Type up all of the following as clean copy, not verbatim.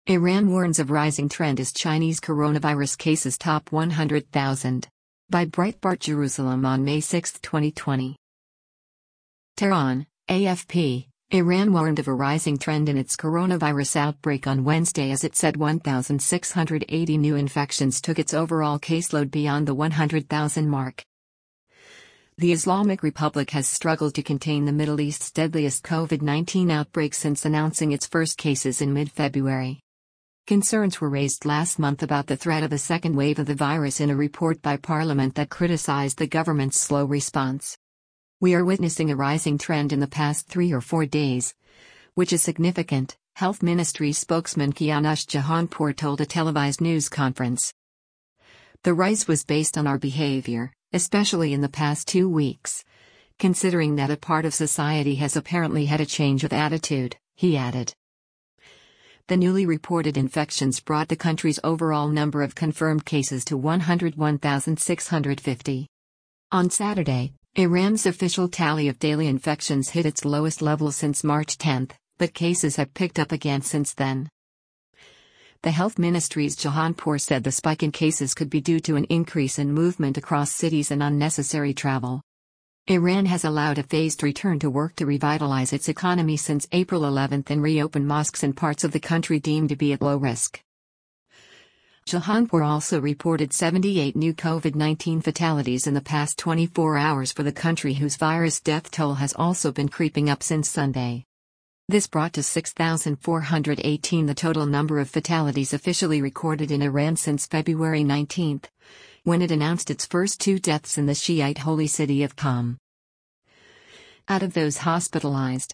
Iran warns of rising trend as Chinese coronavirus cases top 100,000. By Breitbart Jerusalem on May 6, 2020. Tehran, AFP. Iran warned of a rising trend in its coronavirus outbreak on Wednesday as it said 1,680 new infections took its overall caseload beyond the 100,000 mark. The Islamic Republic has struggled to contain the Middle East's deadliest COVID-19 outbreak since announcing its first cases in mid-February. Concerns were raised last month about the threat of a second wave of the virus in a report by Parliament that criticized the government's slow response. "We are witnessing a rising trend in the past 3 or 4 days, which is significant," Health Ministry spokesman Kianush Jahanpour told a televised news conference. "The rise was based on our behavior, especially in the past 2 weeks, considering that a part of society has apparently had a change of attitude," he added. The newly reported infections brought the country's overall number of confirmed cases to 101,650. On Saturday, Iran's official tally of daily infections hit its lowest level since March 10, but cases have picked up again since then. The Health Ministry's Jahanpour said the spike in cases could be due to an increase in movement across cities and unnecessary travel. Iran has allowed a phased return to work to revitalize its economy since April 11 and reopen mosques in parts of the country deemed to be at low risk. Jahanpour also reported 78 new COVID-19 fatalities in the past 24 hours for the country, whose virus death toll has also been creeping up since Sunday. This brought to 6,418 the total number of fatalities officially recorded in Iran since February 19, when it announced its first 2 deaths in the Shiite holy city of Qom. Out of those hospitalized,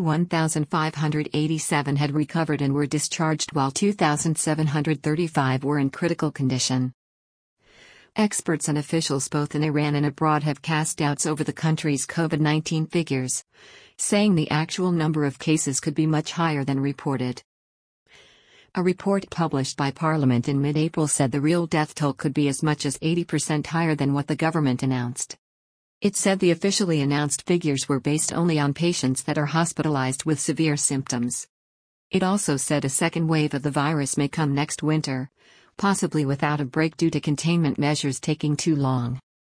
81,587 had recovered and were discharged, while 2,735 were in critical condition. Experts and officials both in Iran and abroad have cast doubts over the country's COVID-19 figures, saying the actual number of cases could be much higher than reported. A report published by Parliament in mid-April said the real death toll could be as much as 80% higher than what the government announced. It said the officially announced figures were based only on patients that are hospitalized with severe symptoms. It also said a second wave of the virus may come next winter, possibly without a break due to containment measures taking too long.